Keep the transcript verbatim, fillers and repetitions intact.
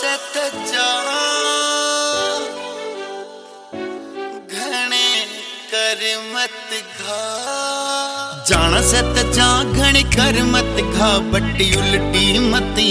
से त जा घने कर मत घा, जाना से त जा घने कर मत घा, बट्टी उल्टी मत